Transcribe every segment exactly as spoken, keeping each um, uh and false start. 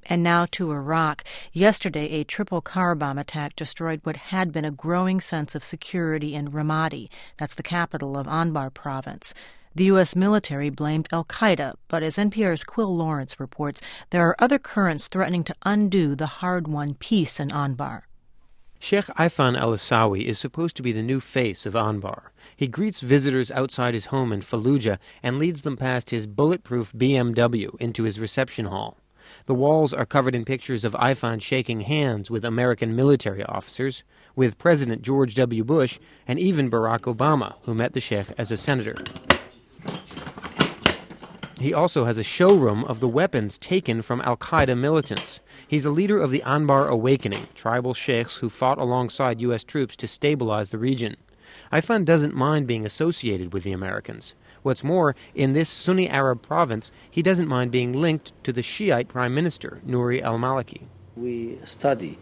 And now to Iraq. Yesterday, a triple car bomb attack destroyed what had been a growing sense of security in Ramadi. That's the capital of Anbar province. The U S military blamed al-Qaeda, but as N P R's Quill Lawrence reports, there are other currents threatening to undo the hard-won peace in Anbar. Sheikh Aifan al-Asawi is supposed to be the new face of Anbar. He greets visitors outside his home in Fallujah and leads them past his bulletproof B M W into his reception hall. The walls are covered in pictures of Aifan shaking hands with American military officers, with President George W. Bush, and even Barack Obama, who met the sheikh as a senator. He also has a showroom of the weapons taken from al-Qaeda militants. He's a leader of the Anbar Awakening, tribal sheikhs who fought alongside U S troops to stabilize the region. Aifan doesn't mind being associated with the Americans. What's more, in this Sunni Arab province, he doesn't mind being linked to the Shiite Prime Minister, Nouri al-Maliki. We study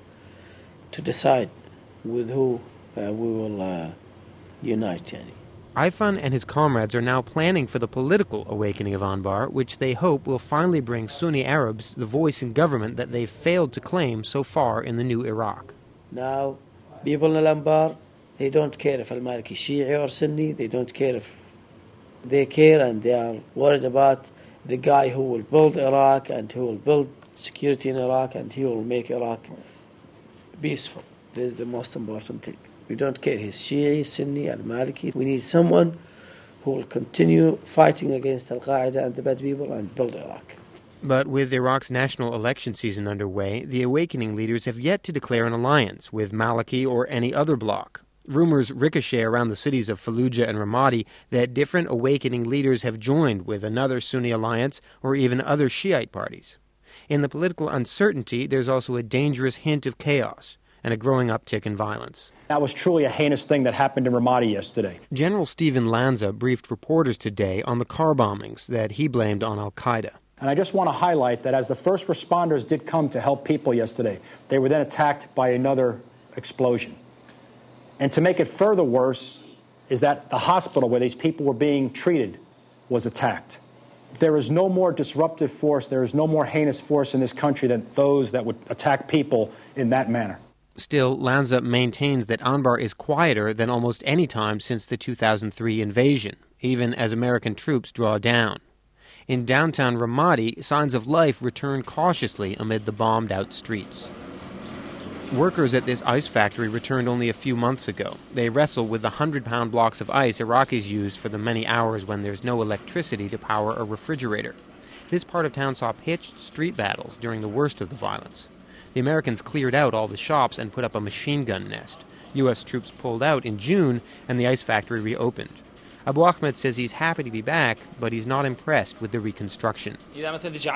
to decide with who uh, we will uh, unite. Yani. Aifan and his comrades are now planning for the political awakening of Anbar, which they hope will finally bring Sunni Arabs the voice in government that they've failed to claim so far in the new Iraq. Now, people in Anbar, they don't care if al-Maliki Shi'i or Sunni, they don't care if they care, and they are worried about the guy who will build Iraq and who will build security in Iraq and he will make Iraq peaceful. This is the most important thing. We don't care he's Shi'i, Sunni, al-Maliki. We need someone who will continue fighting against al-Qaeda and the bad people and build Iraq. But with Iraq's national election season underway, the awakening leaders have yet to declare an alliance with Maliki or any other bloc. Rumors ricochet around the cities of Fallujah and Ramadi that different awakening leaders have joined with another Sunni alliance or even other Shiite parties. In the political uncertainty, there's also a dangerous hint of chaos and a growing uptick in violence. That was truly a heinous thing that happened in Ramadi yesterday. General Stephen Lanza briefed reporters today on the car bombings that he blamed on al-Qaeda. And I just want to highlight that as the first responders did come to help people yesterday, they were then attacked by another explosion. And to make it further worse is that the hospital where these people were being treated was attacked. There is no more disruptive force, there is no more heinous force in this country than those that would attack people in that manner. Still, Lanza maintains that Anbar is quieter than almost any time since the two thousand three invasion, even as American troops draw down. In downtown Ramadi, signs of life return cautiously amid the bombed-out streets. Workers at this ice factory returned only a few months ago. They wrestle with the hundred-pound blocks of ice Iraqis use for the many hours when there's no electricity to power a refrigerator. This part of town saw pitched street battles during the worst of the violence. The Americans cleared out all the shops and put up a machine gun nest. U S troops pulled out in June, and the ice factory reopened. Abu Ahmed says he's happy to be back, but he's not impressed with the reconstruction. They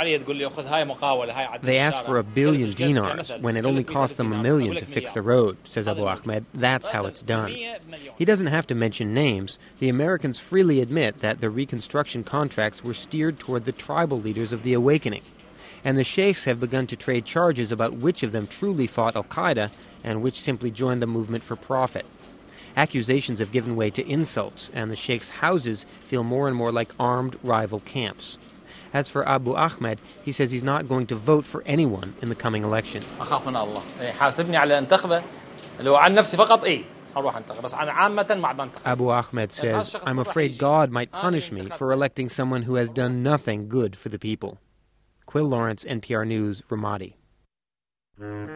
asked for a billion dinars when it only cost them a million to fix the road, says Abu Ahmed. That's how it's done. He doesn't have to mention names. The Americans freely admit that the reconstruction contracts were steered toward the tribal leaders of the awakening. And the sheikhs have begun to trade charges about which of them truly fought al-Qaeda and which simply joined the movement for profit. Accusations have given way to insults, and the sheikhs' houses feel more and more like armed rival camps. As for Abu Ahmed, he says he's not going to vote for anyone in the coming election. Abu Ahmed says, I'm afraid God might punish me for electing someone who has done nothing good for the people. Quill Lawrence, N P R News, Ramadi.